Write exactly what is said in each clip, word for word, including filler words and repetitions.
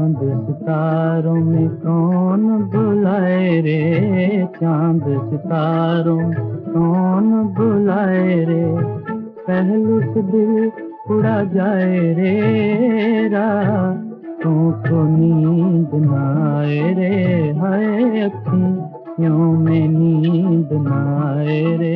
चांद सितारों में कौन बुलाए रे, चांद सितारों में कौन बुलाए रे, पहलू से दिल उड़ा जाए रे, रातों को नींद न आए रे, हाय अखियों में नींद न आए रे।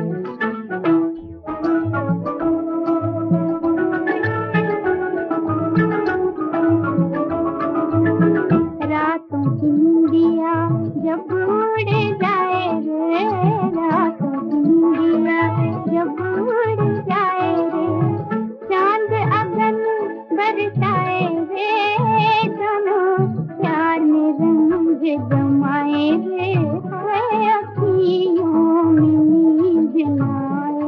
रातों की नींदिया जब उड़ जाए रे, रातों की नींदिया जब उड़ जाए रे, चांद अगन बरसाए रे, दोनों प्यार में रंग जमाए रे, हाय अखियों में नींद न आए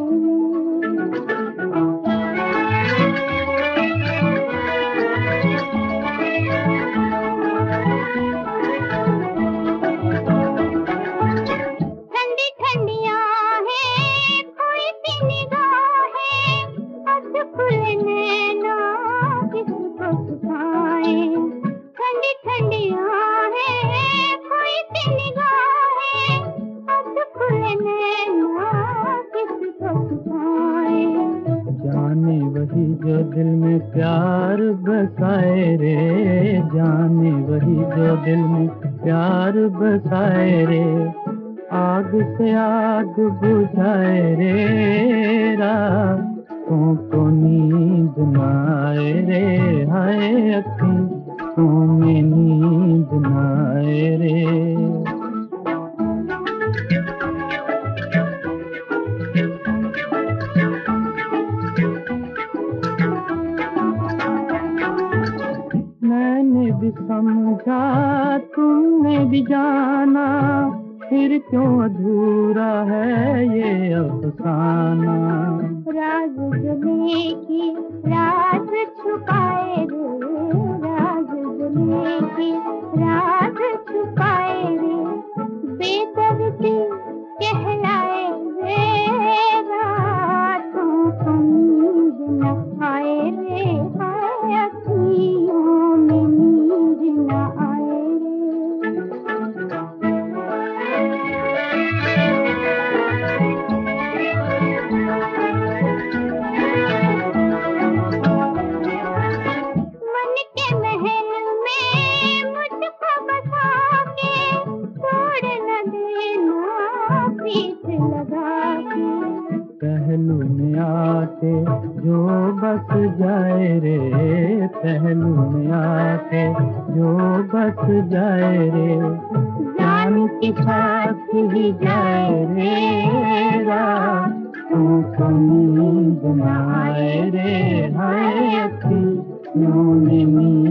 ठंडी ठंडी आहें, कोई सी निगाहें, अब खुले नैना किसको सुनाएं। जाने वही जो दिल में प्यार बसाए रे, जाने वही जो दिल में प्यार बसाए रे, आग से आग बुझाए रे, रातों को नींद न आए रे, हाय अखियों में नींद न आए रे। मैंने भी समझा तुमने भी जाना, फिर क्यों अधूरा है ये अफसाना। राज जले की राज छुपाए रे, राज जले की राज छुपाए रे, बेदर्दी कहलाए रे, रातों को नींद न आए रे, हाय अखियों में नींद न आए पहलू में आके जो बस जाए रे, पहलू में आके जो बस जाए रे, जान के साथ ही जाए रे, रातों को नींद न आए रे, हाय अखियों में नींद